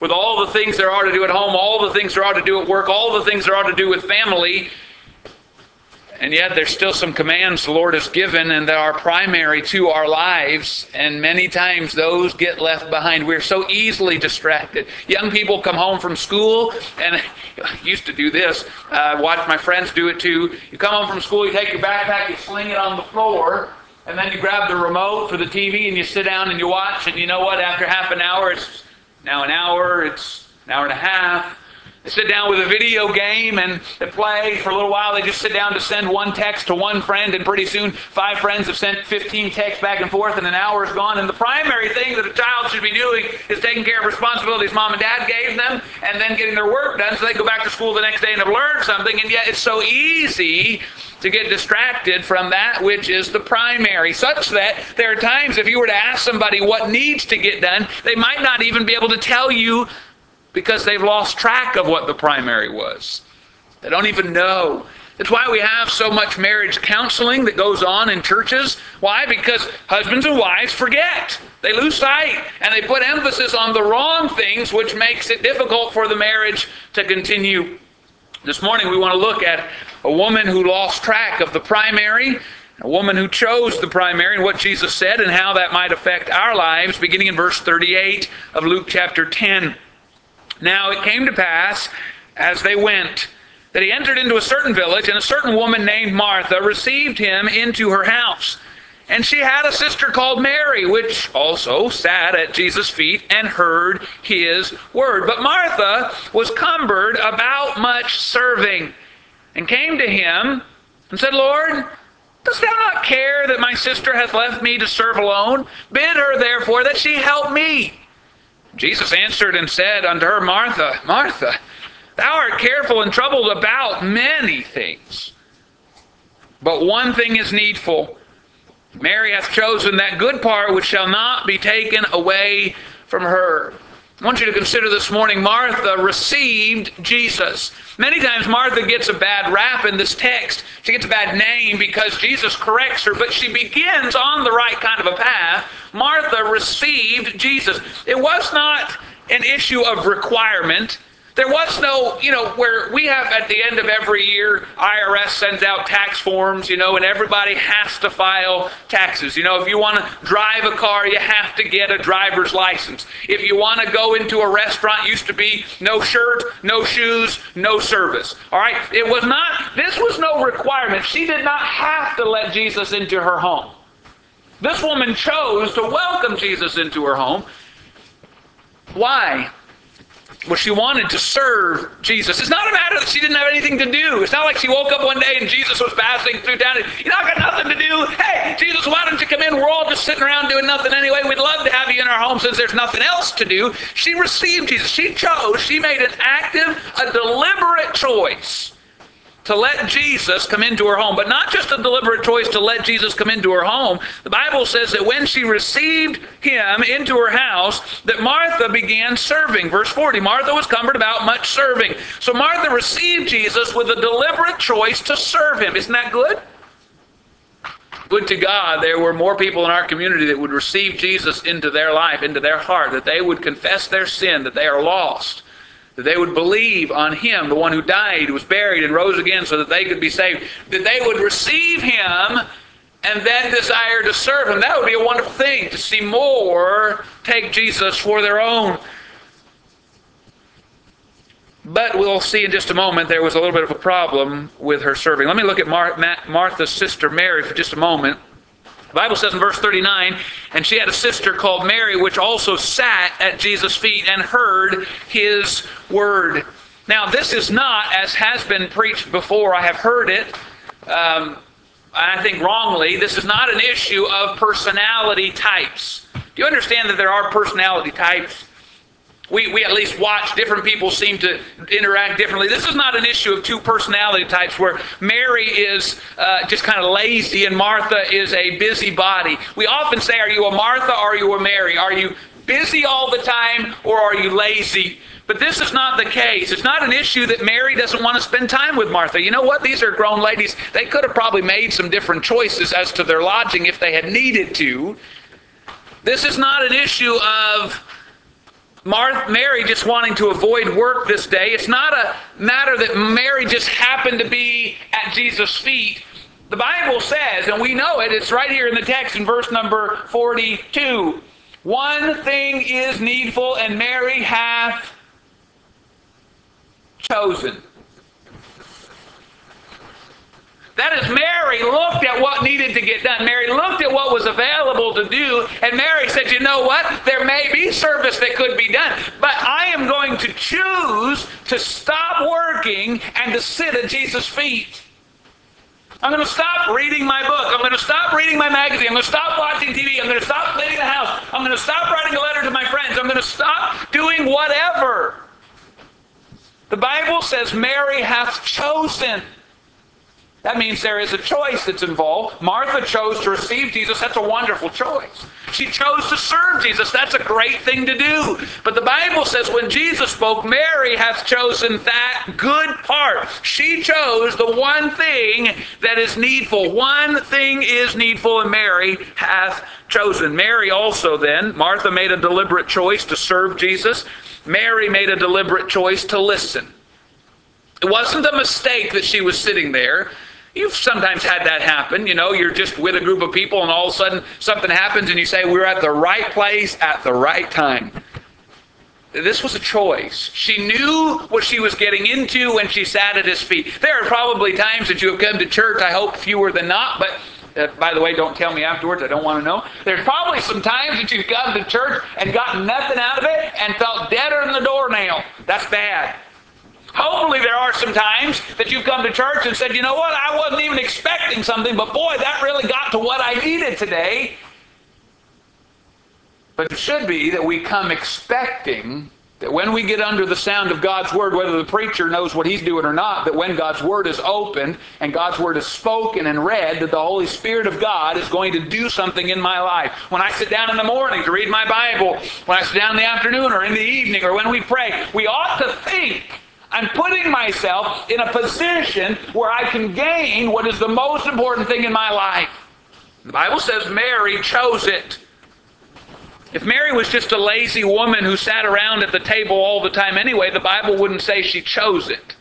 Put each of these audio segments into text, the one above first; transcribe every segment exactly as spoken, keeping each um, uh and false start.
with all the things there are to do at home, all the things there are to do at work, all the things there are to do with family. And yet there's still some commands the Lord has given and that are primary to our lives. And many times those get left behind. We're so easily distracted. Young people come home from school, and I used to do this. I uh, watch my friends do it too. You come home from school, you take your backpack, you sling it on the floor, and then you grab the remote for the T V and you sit down and you watch. And you know what? After half an hour, it's now an hour, it's an hour and a half. They sit down with a video game and they play for a little while. They just sit down to send one text to one friend, and pretty soon five friends have sent fifteen texts back and forth, and an hour is gone. And the primary thing that a child should be doing is taking care of responsibilities mom and dad gave them, and then getting their work done so they go back to school the next day and have learned something. And yet it's so easy to get distracted from that which is the primary, such that there are times if you were to ask somebody what needs to get done, they might not even be able to tell you, because they've lost track of what the primary was. They don't even know. It's why we have so much marriage counseling that goes on in churches. Why? Because husbands and wives forget. They lose sight, and they put emphasis on the wrong things, which makes it difficult for the marriage to continue. This morning we want to look at a woman who lost track of the primary, a woman who chose the primary, and what Jesus said and how that might affect our lives, beginning in verse thirty-eight of Luke chapter ten. Now it came to pass, as they went, that he entered into a certain village, and a certain woman named Martha received him into her house. And she had a sister called Mary, which also sat at Jesus' feet and heard his word. But Martha was cumbered about much serving, and came to him and said, Lord, dost thou not care that my sister hath left me to serve alone? Bid her therefore that she help me. Jesus answered and said unto her, Martha, Martha, thou art careful and troubled about many things, but one thing is needful. Mary hath chosen that good part which shall not be taken away from her. I want you to consider this morning, Martha received Jesus. Many times Martha gets a bad rap in this text. She gets a bad name because Jesus corrects her, but she begins on the right kind of a path. Martha received Jesus. It was not an issue of requirement. There was no, you know, where we have at the end of every year, I R S sends out tax forms, you know, and everybody has to file taxes. You know, if you want to drive a car, you have to get a driver's license. If you want to go into a restaurant, used to be no shirt, no shoes, no service. All right? It was not, this was no requirement. She did not have to let Jesus into her home. This woman chose to welcome Jesus into her home. Why? Well, she wanted to serve Jesus. It's not a matter that she didn't have anything to do. It's not like she woke up one day and Jesus was passing through town. And, you know, I got nothing to do. Hey, Jesus, why don't you come in? We're all just sitting around doing nothing anyway. We'd love to have you in our home since there's nothing else to do. She received Jesus. She chose. She made an active, a deliberate choice to let Jesus come into her home. But not just a deliberate choice to let Jesus come into her home. The Bible says that when she received him into her house, that Martha began serving. Verse forty, Martha was cumbered about much serving. So Martha received Jesus with a deliberate choice to serve him. Isn't that good? Good to God, there were more people in our community that would receive Jesus into their life, into their heart, that they would confess their sin, that they are lost, that they would believe on him, the one who died, who was buried, and rose again so that they could be saved, that they would receive him and then desire to serve him. That would be a wonderful thing, to see more take Jesus for their own. But we'll see in just a moment there was a little bit of a problem with her serving. Let me look at Mar- Ma- Martha's sister Mary for just a moment. The Bible says in verse thirty-nine, and she had a sister called Mary, which also sat at Jesus' feet and heard his word. Now, this is not, as has been preached before, I have heard it, um, I think wrongly, this is not an issue of personality types. Do you understand that there are personality types? We, we at least watch different people seem to interact differently. This is not an issue of two personality types where Mary is uh, just kind of lazy and Martha is a busybody. We often say, are you a Martha or are you a Mary? Are you busy all the time or are you lazy? But this is not the case. It's not an issue that Mary doesn't want to spend time with Martha. You know what? These are grown ladies. They could have probably made some different choices as to their lodging if they had needed to. This is not an issue of Martha, Mary just wanting to avoid work this day. It's not a matter that Mary just happened to be at Jesus' feet. The Bible says, and we know it, it's right here in the text in verse number forty-two. One thing is needful, and Mary hath chosen. That is, Mary looked at what needed to get done. Mary looked at what was available to do, and Mary said, you know what? There may be service that could be done, but I am going to choose to stop working and to sit at Jesus' feet. I'm going to stop reading my book. I'm going to stop reading my magazine. I'm going to stop watching T V. I'm going to stop cleaning the house. I'm going to stop writing a letter to my friends. I'm going to stop doing whatever. The Bible says Mary hath chosen. That means there is a choice that's involved. Martha chose to receive Jesus. That's a wonderful choice. She chose to serve Jesus. That's a great thing to do. But the Bible says when Jesus spoke, Mary hath chosen that good part. She chose the one thing that is needful. One thing is needful, and Mary hath chosen. Mary also then, Martha made a deliberate choice to serve Jesus. Mary made a deliberate choice to listen. It wasn't a mistake that she was sitting there. You've sometimes had that happen. You know, you're just with a group of people and all of a sudden something happens and you say, we're at the right place at the right time. This was a choice. She knew what she was getting into when she sat at his feet. There are probably times that you have come to church, I hope fewer than not, but uh, by the way, don't tell me afterwards, I don't want to know. There's probably some times that you've come to church and gotten nothing out of it and felt deader than the doornail. That's bad. Hopefully there are some times that you've come to church and said, you know what, I wasn't even expecting something, but boy, that really got to what I needed today. But it should be that we come expecting that when we get under the sound of God's Word, whether the preacher knows what he's doing or not, that when God's Word is opened and God's Word is spoken and read, that the Holy Spirit of God is going to do something in my life. When I sit down in the morning to read my Bible, when I sit down in the afternoon or in the evening, or when we pray, we ought to think, I'm putting myself in a position where I can gain what is the most important thing in my life. The Bible says Mary chose it. If Mary was just a lazy woman who sat around at the table all the time anyway, the Bible wouldn't say she chose it.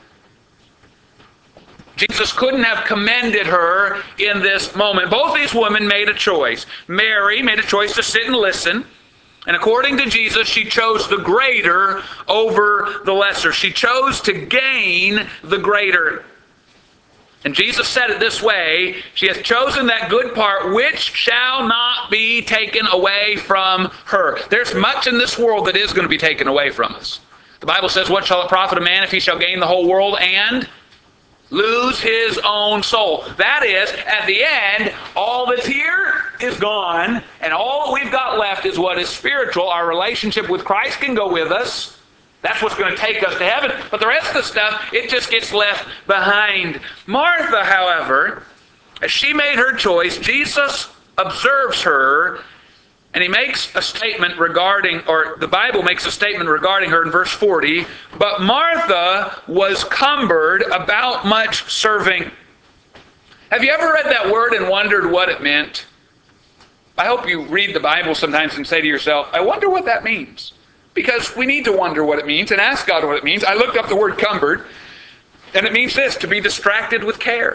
Jesus couldn't have commended her in this moment. Both these women made a choice. Mary made a choice to sit and listen. And according to Jesus, she chose the greater over the lesser. She chose to gain the greater. And Jesus said it this way, she hath chosen that good part which shall not be taken away from her. There's much in this world that is going to be taken away from us. The Bible says, what shall it profit a man if he shall gain the whole world and lose his own soul? That is, at the end, all that's here is gone, and all that we've got left is what is spiritual. Our relationship with Christ can go with us. That's what's going to take us to heaven. But the rest of the stuff, it just gets left behind. Martha, however, as she made her choice, Jesus observes her, and he makes a statement regarding, or the Bible makes a statement regarding her in verse forty, but Martha was cumbered about much serving. Have you ever read that word and wondered what it meant? I hope you read the Bible sometimes and say to yourself, I wonder what that means. Because we need to wonder what it means and ask God what it means. I looked up the word cumbered, and it means this, to be distracted with care.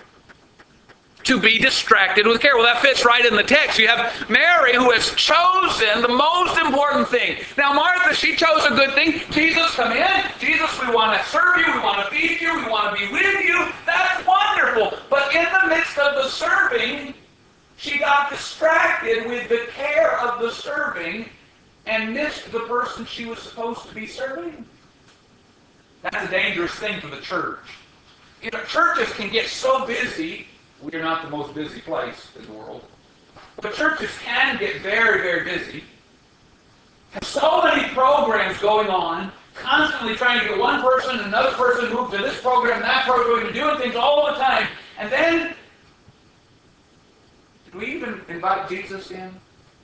To be distracted with care. Well, that fits right in the text. You have Mary who has chosen the most important thing. Now, Martha, she chose a good thing. Jesus, come in. Jesus, we want to serve you. We want to feed you. We want to be with you. That's wonderful. But in the midst of the serving, she got distracted with the care of the serving and missed the person she was supposed to be serving. That's a dangerous thing for the church. You know, churches can get so busy. We are not the most busy place in the world. But churches can get very, very busy. Have so many programs going on, constantly trying to get one person and another person moved to this program and that program, and doing things all the time. And then, did we even invite Jesus in?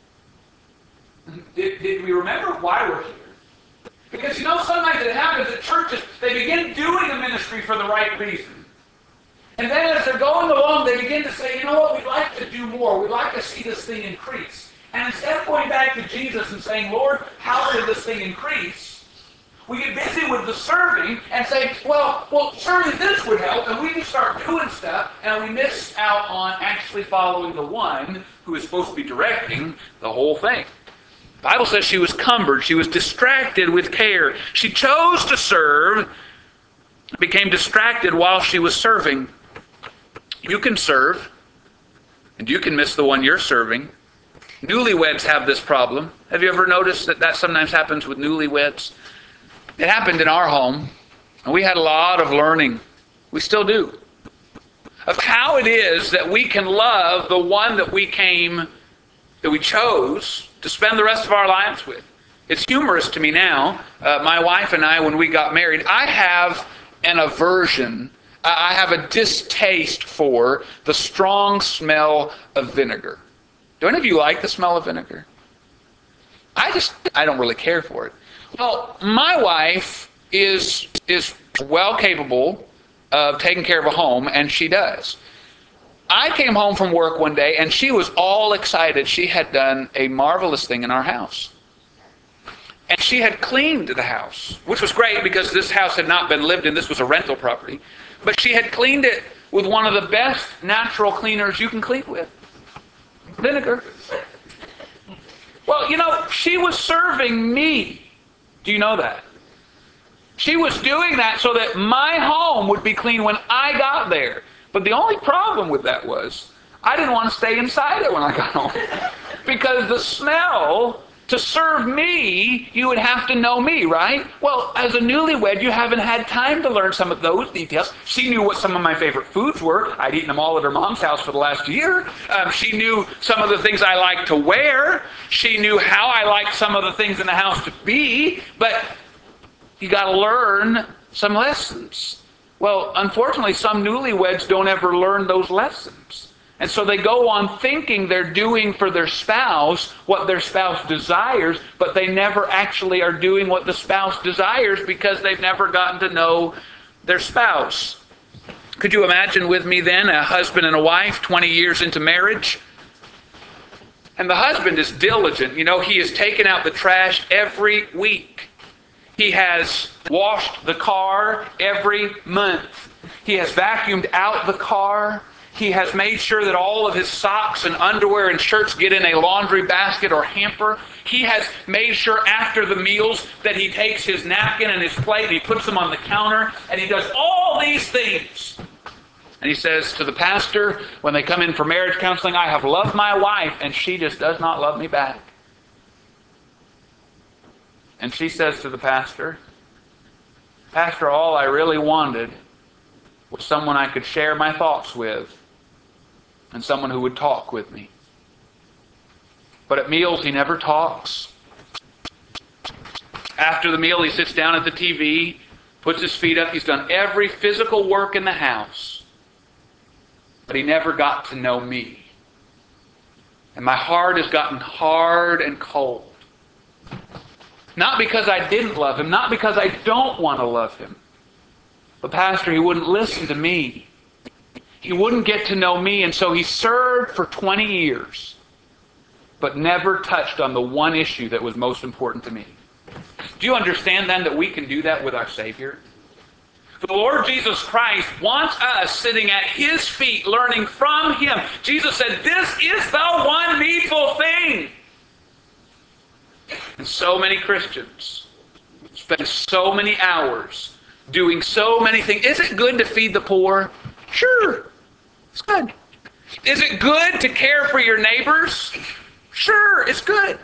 Did, did we remember why we're here? Because, you know, sometimes it happens at churches, they begin doing a ministry for the right reason. And then as they're going along, they begin to say, you know what, we'd like to do more. We'd like to see this thing increase. And instead of going back to Jesus and saying, Lord, how did this thing increase? We get busy with the serving and say, well, well, surely this would help, and we just start doing stuff, and we miss out on actually following the one who is supposed to be directing the whole thing. The Bible says she was cumbered. She was distracted with care. She chose to serve, became distracted while she was serving. You can serve, and you can miss the one you're serving. Newlyweds have this problem. Have you ever noticed that that sometimes happens with newlyweds? It happened in our home, and we had a lot of learning. We still do. Of how it is that we can love the one that we came, that we chose to spend the rest of our lives with. It's humorous to me now. Uh, my wife and I, when we got married, I have an aversion. I have a distaste for the strong smell of vinegar. Do any of you like the smell of vinegar? I just, I don't really care for it. Well, my wife is, is well capable of taking care of a home, and she does. I came home from work one day, and she was all excited. She had done a marvelous thing in our house. And she had cleaned the house, which was great because this house had not been lived in. This was a rental property. But she had cleaned it with one of the best natural cleaners you can clean with. Vinegar. Well, you know, she was serving me. Do you know that? She was doing that so that my home would be clean when I got there. But the only problem with that was I didn't want to stay inside it when I got home. Because the smell, to serve me, you would have to know me, right? Well, as a newlywed, you haven't had time to learn some of those details. She knew what some of my favorite foods were. I'd eaten them all at her mom's house for the last year. Um, she knew some of the things I liked to wear. She knew how I liked some of the things in the house to be. But you got to learn some lessons. Well, unfortunately, some newlyweds don't ever learn those lessons. And so they go on thinking they're doing for their spouse what their spouse desires, but they never actually are doing what the spouse desires because they've never gotten to know their spouse. Could you imagine with me then a husband and a wife twenty years into marriage? And the husband is diligent. You know, he has taken out the trash every week. He has washed the car every month. He has vacuumed out the car. He has made sure that all of his socks and underwear and shirts get in a laundry basket or hamper. He has made sure after the meals that he takes his napkin and his plate and he puts them on the counter, and he does all these things. And he says to the pastor, when they come in for marriage counseling, I have loved my wife and she just does not love me back. And she says to the pastor, Pastor, all I really wanted was someone I could share my thoughts with and someone who would talk with me. But at meals, he never talks. After the meal, he sits down at the T V, puts his feet up. He's done every physical work in the house. But he never got to know me. And my heart has gotten hard and cold. Not because I didn't love him, not because I don't want to love him. But Pastor, he wouldn't listen to me. He wouldn't get to know me, and so he served for twenty years, but never touched on the one issue that was most important to me. Do you understand then that we can do that with our Savior? The Lord Jesus Christ wants us sitting at His feet, learning from Him. Jesus said, this is the one needful thing. And so many Christians spend so many hours doing so many things. Is it good to feed the poor? Sure, it's good. Is it good to care for your neighbors? Sure, it's good.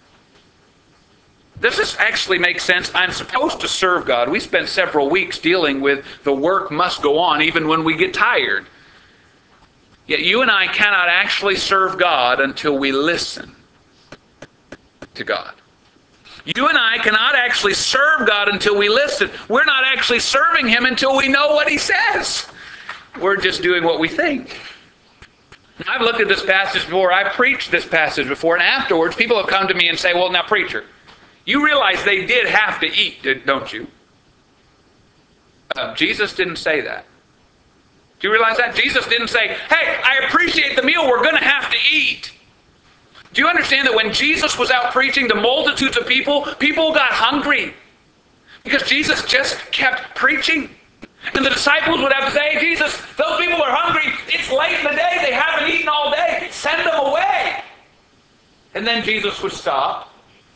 Does this actually make sense? I'm supposed to serve God. We spent several weeks dealing with the work must go on even when we get tired. Yet you and I cannot actually serve God until we listen to God. You and I cannot actually serve God until we listen. We're not actually serving Him until we know what He says. We're just doing what we think. I've looked at this passage before. I've preached this passage before. And afterwards, people have come to me and say, well, now, preacher, you realize they did have to eat, don't you? Uh, Jesus didn't say that. Do you realize that? Jesus didn't say, hey, I appreciate the meal. We're going to have to eat. Do you understand that when Jesus was out preaching to multitudes of people, people got hungry because Jesus just kept preaching? And the disciples would have to say, Jesus, those people are hungry. It's late in the day. They haven't eaten all day. Send them away. And then Jesus would stop,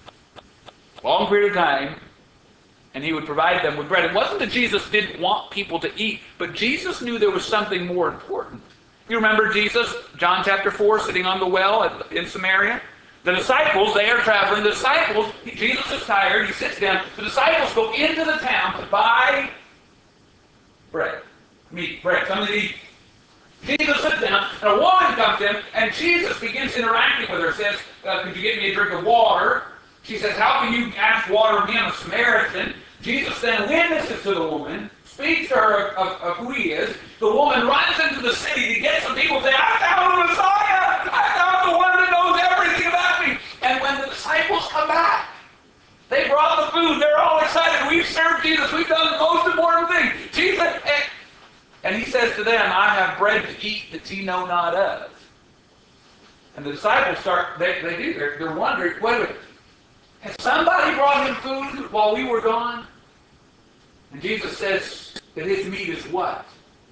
long period of time, and he would provide them with bread. It wasn't that Jesus didn't want people to eat, but Jesus knew there was something more important. You remember Jesus, John chapter four, sitting on the well at, in Samaria? The disciples, they are traveling. The disciples, Jesus is tired. He sits down. The disciples go into the town to buy bread, meat, bread, something to eat. Jesus sits down, and a woman comes in, and Jesus begins interacting with her. Says, uh, could you get me a drink of water? She says, how can you ask water of me? I'm a Samaritan. Jesus then witnesses to the woman, speaks to her of, of, of who he is. The woman runs into the city to get some people and say, I found the Messiah! I found the one that knows everything about me! And when the disciples come back, they brought the food. They're all excited. We've served Jesus. We've done the most important thing. Jesus, and, and he says to them, I have bread to eat that ye know not of. And the disciples start, they, they do, they're, they're wondering, wait a minute, has somebody brought him food while we were gone? And Jesus says that his meat is what?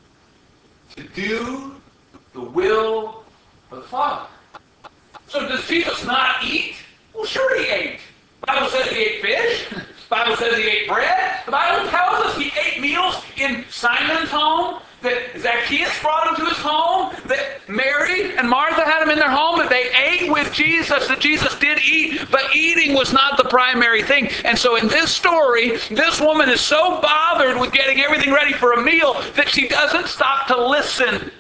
To do the will of the Father. So does Jesus not eat? Well, sure he ate. The Bible says he ate fish. The Bible says he ate bread. The Bible tells us he ate meals in Simon's home, that Zacchaeus brought him to his home, that Mary and Martha had him in their home, that they ate with Jesus, that Jesus did eat, but eating was not the primary thing. And so in this story, this woman is so bothered with getting everything ready for a meal that she doesn't stop to listen.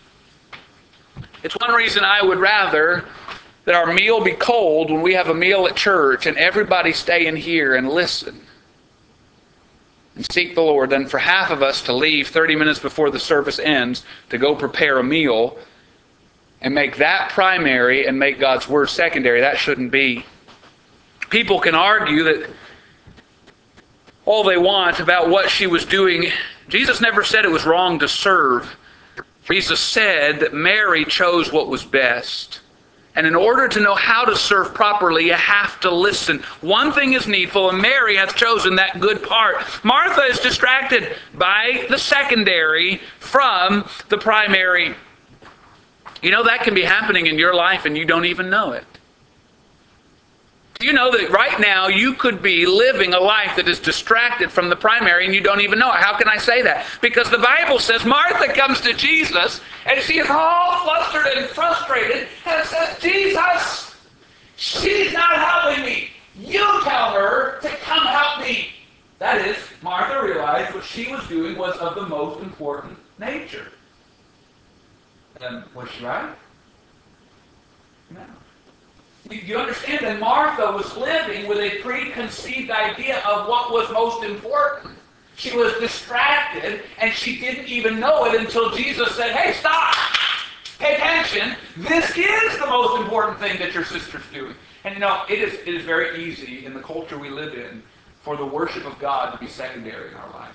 It's one reason I would rather that our meal be cold when we have a meal at church and everybody stay in here and listen and seek the Lord than for half of us to leave thirty minutes before the service ends to go prepare a meal and make that primary and make God's Word secondary. That shouldn't be. People can argue that all they want about what she was doing. Jesus never said it was wrong to serve. Jesus said that Mary chose what was best. And in order to know how to serve properly, you have to listen. One thing is needful, and Mary hath chosen that good part. Martha is distracted by the secondary from the primary. You know, that can be happening in your life and you don't even know it. Do you know that right now you could be living a life that is distracted from the primary and you don't even know it? How can I say that? Because the Bible says Martha comes to Jesus and she is all flustered and frustrated and says, Jesus, she's not helping me. You tell her to come help me. That is, Martha realized what she was doing was of the most important nature. And was she right? No. You understand that Martha was living with a preconceived idea of what was most important. She was distracted, and she didn't even know it until Jesus said, hey, stop! Pay attention. This is the most important thing that your sister's doing. And you know, it is, it is very easy in the culture we live in for the worship of God to be secondary in our life.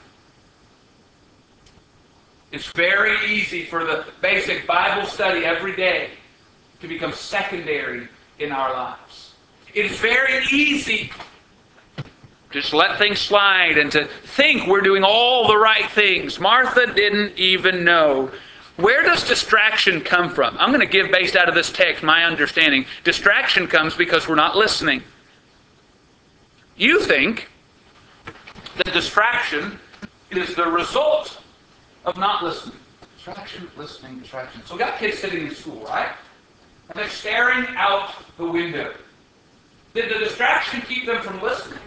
It's very easy for the basic Bible study every day to become secondary in our lives. It is very easy to just let things slide and to think we're doing all the right things. Martha didn't even know. Where does distraction come from? I'm going to give, based out of this text, my understanding. Distraction comes because we're not listening. You think that distraction is the result of not listening. Distraction, listening, distraction. So we got kids sitting in school, right? And they're staring out the window. Did the distraction keep them from listening?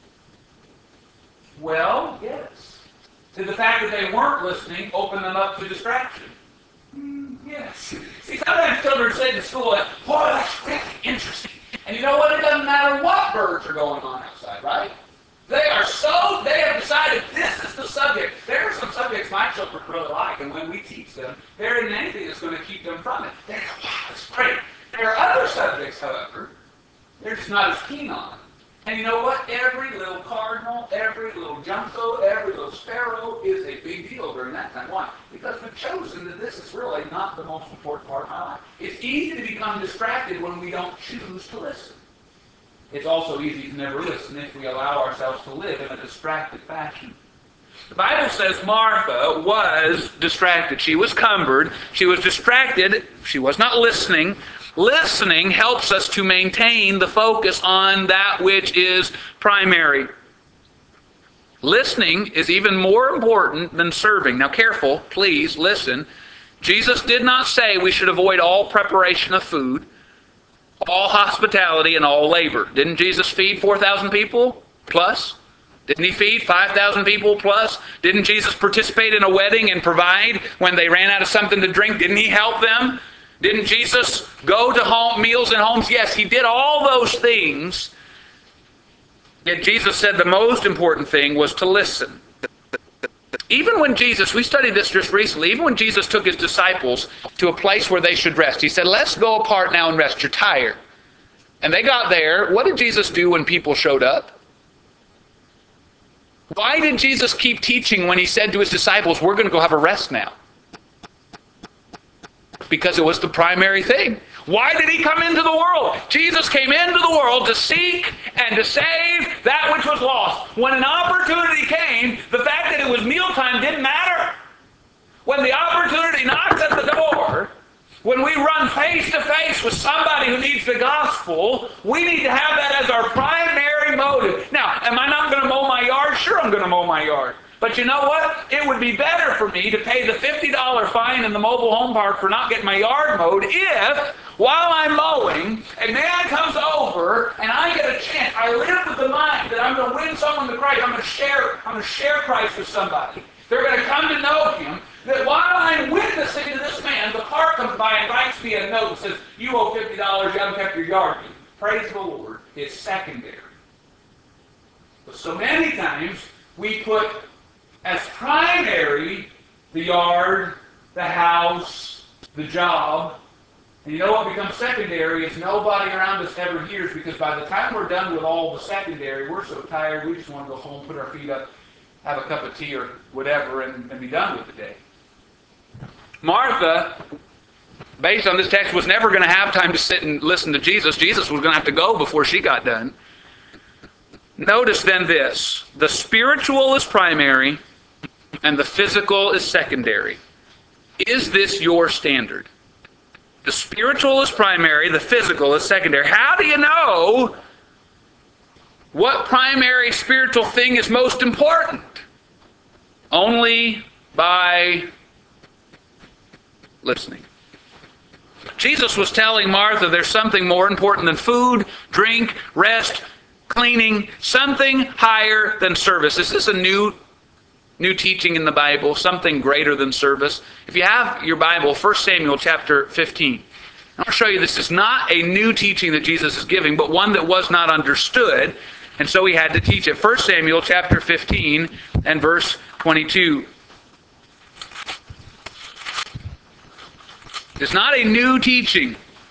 Well, yes. Did the fact that they weren't listening open them up to distraction? Mm, yes. See, sometimes children say to school, like, boy, that's really interesting. And you know what? It doesn't matter what birds are going on outside, right? They are so, they have decided this is the subject. There are some subjects my children really like, and when we teach them, there isn't anything that's going to keep them from it. They go, wow, that's great. There are other subjects, however, they're just not as keen on. And you know what? Every little cardinal, every little jumps over every little sparrow is a big deal during that time. Why? Because we've chosen that this is really not the most important part of my life. It's easy to become distracted when we don't choose to listen. It's also easy to never listen if we allow ourselves to live in a distracted fashion. The Bible says Martha was distracted. She was cumbered. She was distracted. She was not listening. Listening helps us to maintain the focus on that which is primary. Listening is even more important than serving. Now careful, please listen. Jesus did not say we should avoid all preparation of food, all hospitality, and all labor. Didn't Jesus feed four thousand people plus? Didn't he feed five thousand people plus? Didn't Jesus participate in a wedding and provide when they ran out of something to drink? Didn't he help them? Didn't Jesus go to home meals in homes? Yes, he did all those things. Yet Jesus said the most important thing was to listen. Even when Jesus, we studied this just recently, even when Jesus took his disciples to a place where they should rest, he said, let's go apart now and rest. You're tired. And they got there. What did Jesus do when people showed up? Why did Jesus keep teaching when he said to his disciples, we're going to go have a rest now? Because it was the primary thing. Why did he come into the world? Jesus came into the world to seek and to save that which was lost. When an opportunity came, the fact that it was mealtime didn't matter. When the opportunity knocks at the door, when we run face to face with somebody who needs the gospel, we need to have that as our primary motive. Now, am I not going to mow my yard? Sure, I'm going to mow my yard. But you know what? It would be better for me to pay the fifty dollar fine in the mobile home park for not getting my yard mowed if, while I'm mowing, a man comes over and I get a chance. I live with the mind that I'm going to win someone to Christ. I'm going to share, I'm going to share Christ with somebody. They're going to come to know him. That while I'm witnessing to this man, the park comes by and writes me a note and says, you owe fifty dollars, you haven't kept your yard. Praise the Lord. It's secondary. But so many times we put as primary the yard, the house, the job. And you know what becomes secondary is nobody around us ever hears, because by the time we're done with all the secondary, we're so tired we just want to go home, put our feet up, have a cup of tea or whatever, and, and be done with the day. Martha, based on this text, was never going to have time to sit and listen to Jesus. Jesus was going to have to go before she got done. Notice then this: the spiritual is primary and the physical is secondary. Is this your standard? The spiritual is primary, the physical is secondary. How do you know what primary spiritual thing is most important? Only by listening. Jesus was telling Martha there's something more important than food, drink, rest, cleaning, something higher than service. Is this a new new teaching in the Bible, something greater than service? If you have your Bible, First Samuel chapter fifteen. I'll show you this is not a new teaching that Jesus is giving, but one that was not understood, and so he had to teach it. First Samuel chapter fifteen and verse twenty-two. It's not a new teaching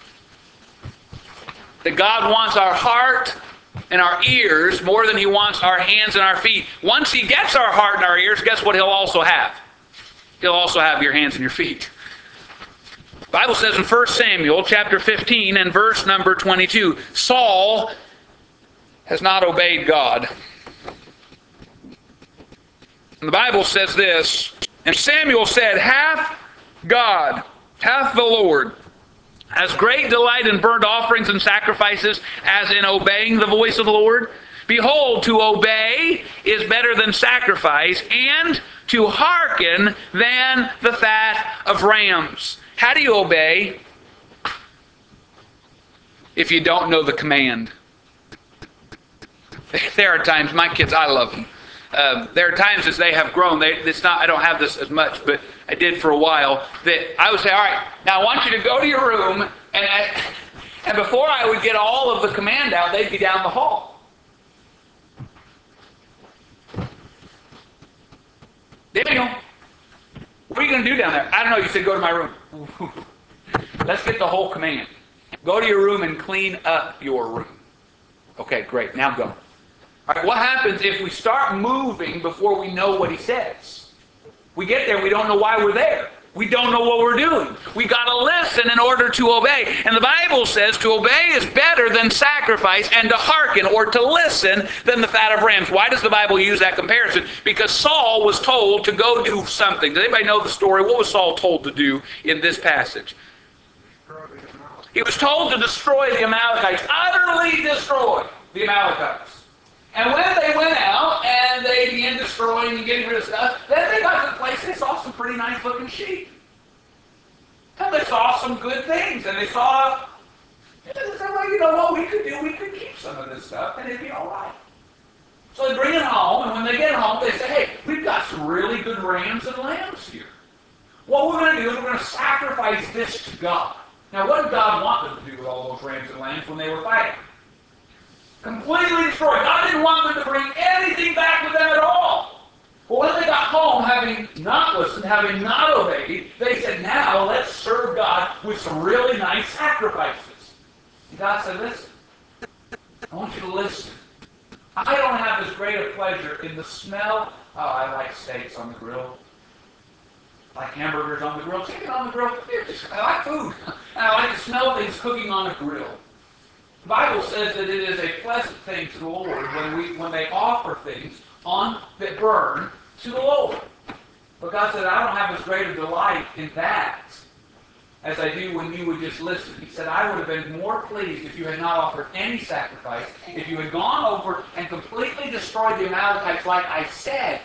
that God wants our heart and our ears more than he wants our hands and our feet. Once he gets our heart and our ears, guess what he'll also have? He'll also have your hands and your feet. The Bible says in First Samuel chapter fifteen and verse number twenty-two, Saul has not obeyed God. And the Bible says this, and Samuel said, hath God, hath the Lord, has great delight in burnt offerings and sacrifices as in obeying the voice of the Lord? Behold, to obey is better than sacrifice, and to hearken than the fat of rams. How do you obey if you don't know the command? There are times, my kids, I love them. Uh, there are times as they have grown, they, it's not, I don't have this as much, but I did for a while, that I would say, all right, now I want you to go to your room, and I, and before I would get all of the command out, they'd be down the hall. Daniel, what are you going to do down there? I don't know. You said go to my room. Let's get the whole command. Go to your room and clean up your room. Okay, great. Now go. All right, what happens if we start moving before we know what he says? We get there, we don't know why we're there. We don't know what we're doing. We got to listen in order to obey. And the Bible says to obey is better than sacrifice, and to hearken or to listen than the fat of rams. Why does the Bible use that comparison? Because Saul was told to go do something. Does anybody know the story? What was Saul told to do in this passage? He was told to destroy the Amalekites, utterly destroy the Amalekites. And when they went out and they began destroying and getting rid of stuff, then they got to the place they saw some pretty nice looking sheep. And they saw some good things. And they saw, and they said, well, you know what we could do? We could keep some of this stuff and it'd be all right. So they bring it home, and when they get home, they say, hey, we've got some really good rams and lambs here. What we're going to do is we're going to sacrifice this to God. Now, what did God want them to do with all those rams and lambs when they were fighting? Completely destroyed. God didn't want them to bring anything back with them at all. But when they got home, having not listened, having not obeyed, they said, now let's serve God with some really nice sacrifices. And God said, listen, I want you to listen. I don't have as great a pleasure in the smell. Oh, I like steaks on the grill. I like hamburgers on the grill, chicken on the grill. I like food. And I like to smell things cooking on a grill. The Bible says that it is a pleasant thing to the Lord when we when they offer things on that burn to the Lord. But God said, I don't have as great a delight in that as I do when you would just listen. He said, I would have been more pleased if you had not offered any sacrifice, if you had gone over and completely destroyed the Amalekites like I said.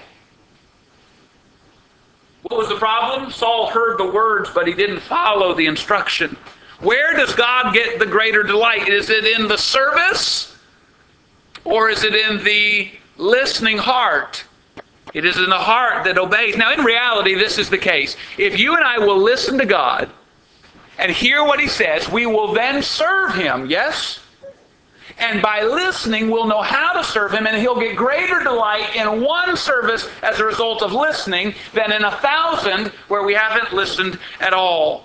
What was the problem? Saul heard the words, but he didn't follow the instruction. Where does God get the greater delight? Is it in the service? Or is it in the listening heart? It is in the heart that obeys. Now, in reality, this is the case. If you and I will listen to God and hear what he says, we will then serve him, yes? And by listening, we'll know how to serve him, and he'll get greater delight in one service as a result of listening than in a thousand where we haven't listened at all.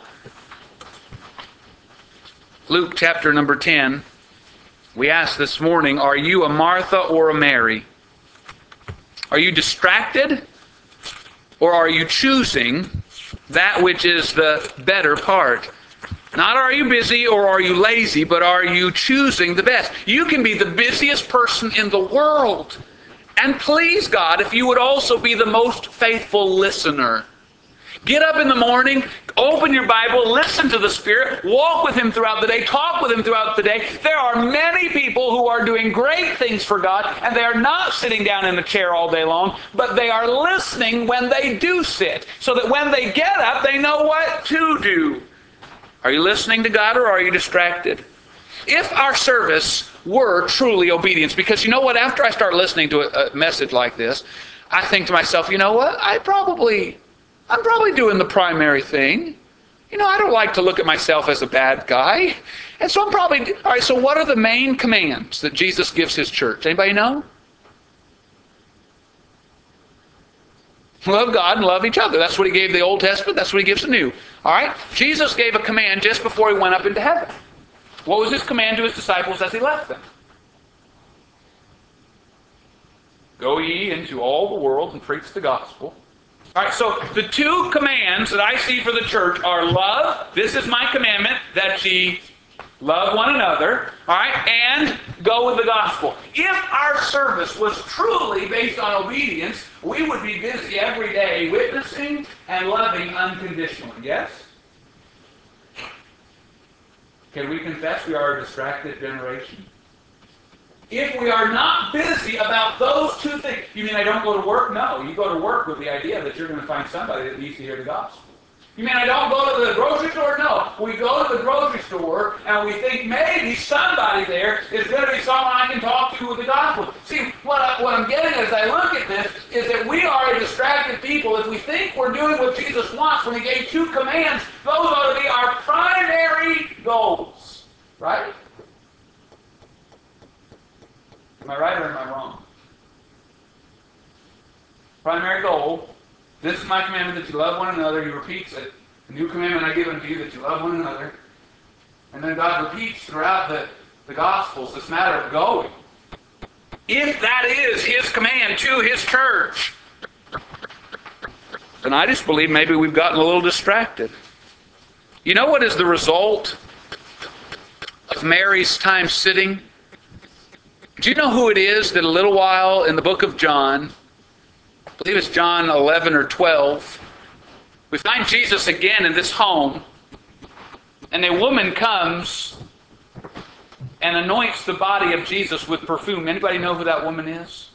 Luke chapter number ten, we asked this morning, are you a Martha or a Mary? Are you distracted, or are you choosing that which is the better part? Not are you busy or are you lazy, but are you choosing the best? You can be the busiest person in the world and please God if you would also be the most faithful listener. Get up in the morning, open your Bible, listen to the Spirit, walk with him throughout the day, talk with him throughout the day. There are many people who are doing great things for God, and they are not sitting down in a chair all day long, but they are listening when they do sit, so that when they get up, they know what to do. Are you listening to God, or are you distracted? If our service were truly obedience, because you know what, after I start listening to a, a message like this, I think to myself, you know what, I probably... I'm probably doing the primary thing. You know, I don't like to look at myself as a bad guy. And so I'm probably... All right, so what are the main commands that Jesus gives his church? Anybody know? Love God and love each other. That's what he gave the Old Testament. That's what he gives the New. All right? Jesus gave a command just before he went up into heaven. What was his command to his disciples as he left them? Go ye into all the world and preach the gospel. All right, so the two commands that I see for the church are love. This is my commandment, that ye love one another. All right, and go with the gospel. If our service was truly based on obedience, we would be busy every day witnessing and loving unconditionally. Yes? Can we confess we are a distracted generation? If we are not busy about those two things, you mean I don't go to work? No, you go to work with the idea that you're going to find somebody that needs to hear the gospel. You mean I don't go to the grocery store? No, we go to the grocery store and we think maybe somebody there is going to be someone I can talk to with the gospel. See, what, I, what I'm getting as I look at this is that we are a distracted people. If we think we're doing what Jesus wants when he gave two commands, those ought to be our primary goals. Right? Am I right or am I wrong? Primary goal, this is my commandment that you love one another. He repeats it. The new commandment I give unto you, that you love one another. And then God repeats throughout the, the Gospels this matter of going. if that is his command to his church, then I just believe maybe we've gotten a little distracted. You know what is the result of Mary's time sitting? Do you know who it is that a little while in the book of John, I believe it's John eleven or twelve, we find Jesus again in this home, and a woman comes and anoints the body of Jesus with perfume. Anybody know who that woman is?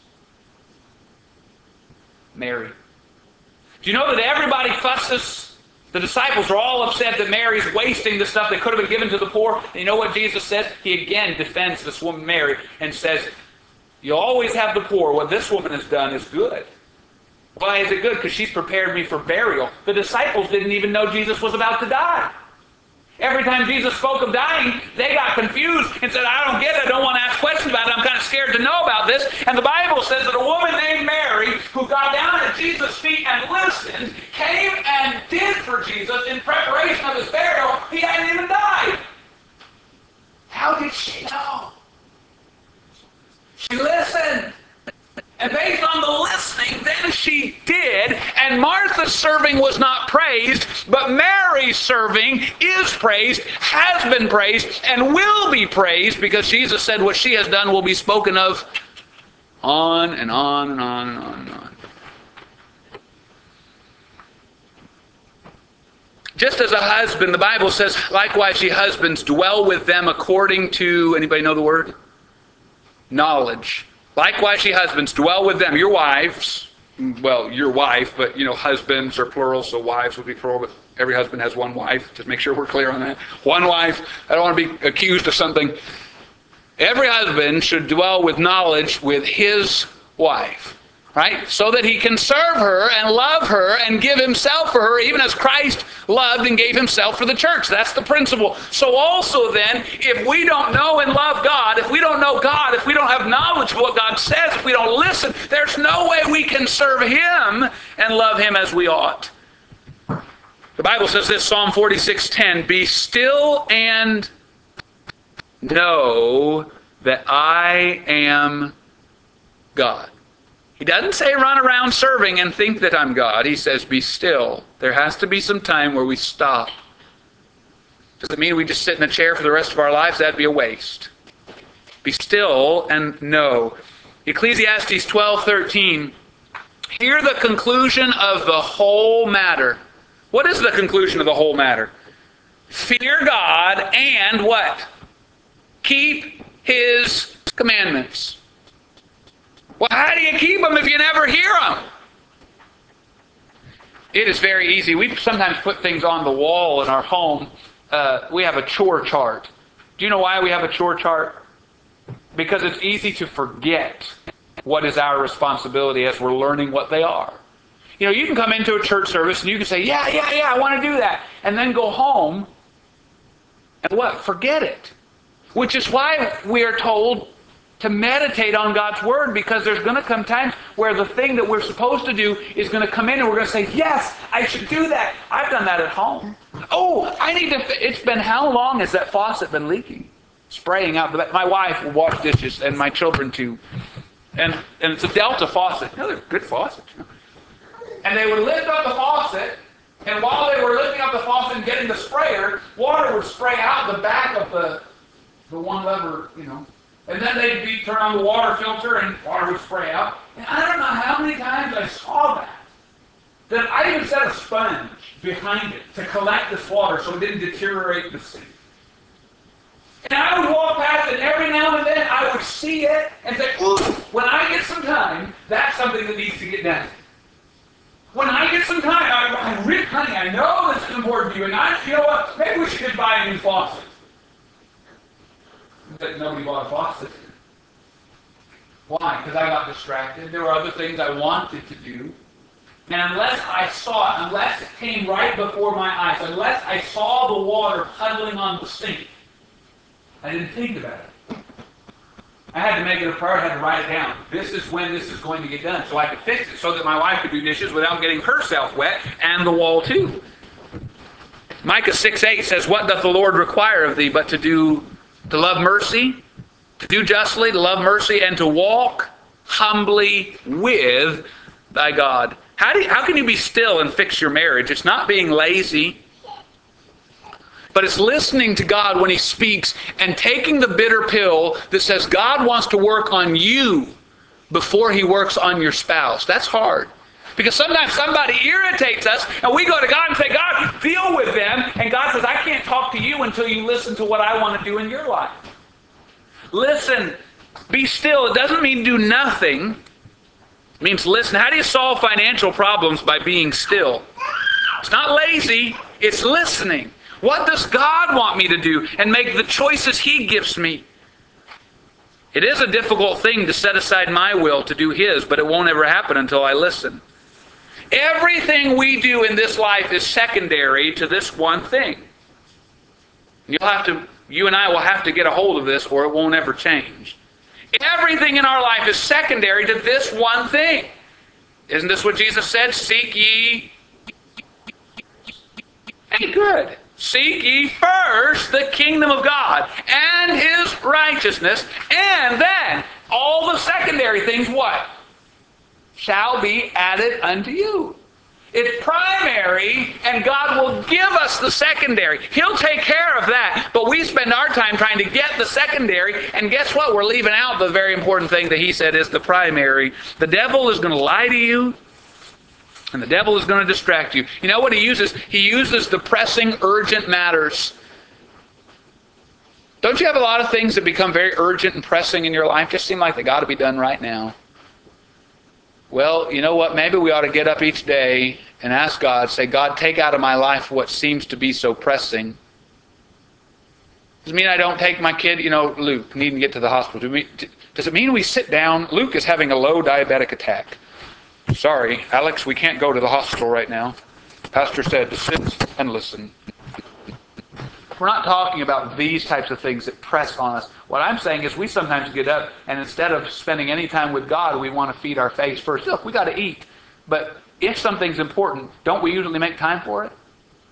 Mary. Do you know that everybody fusses? The disciples are all upset that Mary's wasting the stuff that could have been given to the poor. And you know what Jesus says? He again defends this woman Mary and says, you always have the poor. What this woman has done is good. Why is it good? Because she's prepared me for burial. The disciples didn't even know Jesus was about to die. Every time Jesus spoke of dying, they got confused and said, I don't get it. I don't want to ask questions about it. I'm kind of scared to know about this. And the Bible says that a woman named Mary, who got down at Jesus' feet and listened, came and did for Jesus in preparation of his burial. He hadn't even died. How did she know? She listened. And based on the listening, then she did. And Martha's serving was not praised, but Mary's serving is praised, has been praised, and will be praised, because Jesus said what she has done will be spoken of on and on and on and on and on. Just as a husband, the Bible says, likewise ye husbands, dwell with them according to, anybody know the word? Knowledge. Likewise, ye husbands, dwell with them. Your wives, well, your wife, but, you know, husbands are plural, so wives would be plural, but every husband has one wife. Just make sure we're clear on that. One wife. I don't want to be accused of something. Every husband should dwell with knowledge with his wife, right? So that he can serve her and love her and give himself for her, even as Christ loved and gave himself for the church. That's the principle. So also then, if we don't know and love God, if we don't know God, if we don't have knowledge of what God says, if we don't listen, there's no way we can serve him and love him as we ought. The Bible says this, Psalm forty-six ten, be still and know that I am God. He doesn't say run around serving and think that I'm God. He says be still. There has to be some time where we stop. Does it mean we just sit in a chair for the rest of our lives? That'd be a waste. Be still and know. Ecclesiastes twelve thirteen. Hear the conclusion of the whole matter. What is the conclusion of the whole matter? Fear God and what? Keep his commandments. Well, how do you keep them if you never hear them? It is very easy. We sometimes put things on the wall in our home. Uh, we have a chore chart. Do you know why we have a chore chart? Because it's easy to forget what is our responsibility as we're learning what they are. You know, you can come into a church service and you can say, yeah, yeah, yeah, I want to do that. And then go home and what? Forget it. Which is why we are told to meditate on God's Word, because there's going to come times where the thing that we're supposed to do is going to come in and we're going to say, yes, I should do that. I've done that at home. Oh, I need to, it's been, how long has that faucet been leaking? Spraying out the back. My wife will wash dishes and my children too. And and it's a Delta faucet. You know, they're good faucets. You know? And they would lift up the faucet, and while they were lifting up the faucet and getting the sprayer, water would spray out the back of the, the one lever, you know. And then they'd be, turn on the water filter and water would spray out. And I don't know how many times I saw that. That I even set a sponge behind it to collect this water so it didn't deteriorate the sink. And I would walk past it, and every now and then I would see it and say, ooh, when I get some time, that's something that needs to get done. When I get some time, I, I really, honey, I know this is important to you, and I, you know what, maybe we should just buy a new faucet. But nobody bought a faucet. Why? Because I got distracted. There were other things I wanted to do. And unless I saw it, unless it came right before my eyes, unless I saw the water puddling on the sink, I didn't think about it. I had to make it a priority. I had to write it down. This is when this is going to get done, so I could fix it, so that my wife could do dishes without getting herself wet, and the wall too. Micah six eight says, what doth the Lord require of thee but to do, to love mercy, to do justly, to love mercy, and to walk humbly with thy God. How, do you, how can you be still and fix your marriage? It's not being lazy, but it's listening to God when he speaks and taking the bitter pill that says God wants to work on you before he works on your spouse. That's hard. Because sometimes somebody irritates us, and we go to God and say, God, deal with them. And God says, I can't talk to you until you listen to what I want to do in your life. Listen, be still. It doesn't mean do nothing. It means listen. How do you solve financial problems? By being still. It's not lazy, it's listening. What does God want me to do? And make the choices he gives me. It is a difficult thing to set aside my will to do his, but it won't ever happen until I listen. Everything we do in this life is secondary to this one thing. You'll have to, you and I will have to get a hold of this or it won't ever change. Everything in our life is secondary to this one thing. Isn't this what Jesus said? Seek ye. Ain't good. Seek ye first the kingdom of God and his righteousness, and then all the secondary things, what? Shall be added unto you. It's primary, and God will give us the secondary. He'll take care of that, but we spend our time trying to get the secondary, and guess what? We're leaving out the very important thing that he said is the primary. The devil is going to lie to you, and the devil is going to distract you. You know what he uses? He uses the pressing, urgent matters. Don't you have a lot of things that become very urgent and pressing in your life? Just seem like they got to be done right now. Well, you know what? Maybe we ought to get up each day and ask God, say, God, take out of my life what seems to be so pressing. Does it mean I don't take my kid, you know, Luke, needing to get to the hospital? Does it mean we sit down? Luke is having a low diabetic attack. Sorry, Alex, we can't go to the hospital right now. Pastor said to sit and listen. We're not talking about these types of things that press on us. What I'm saying is we sometimes get up and instead of spending any time with God, we want to feed our face first. Look, we got to eat. But if something's important, don't we usually make time for it?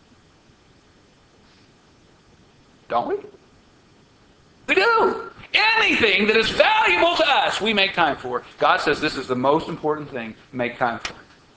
Don't we? We do. Anything that is valuable to us, we make time for. God says this is the most important thing. Make time for it.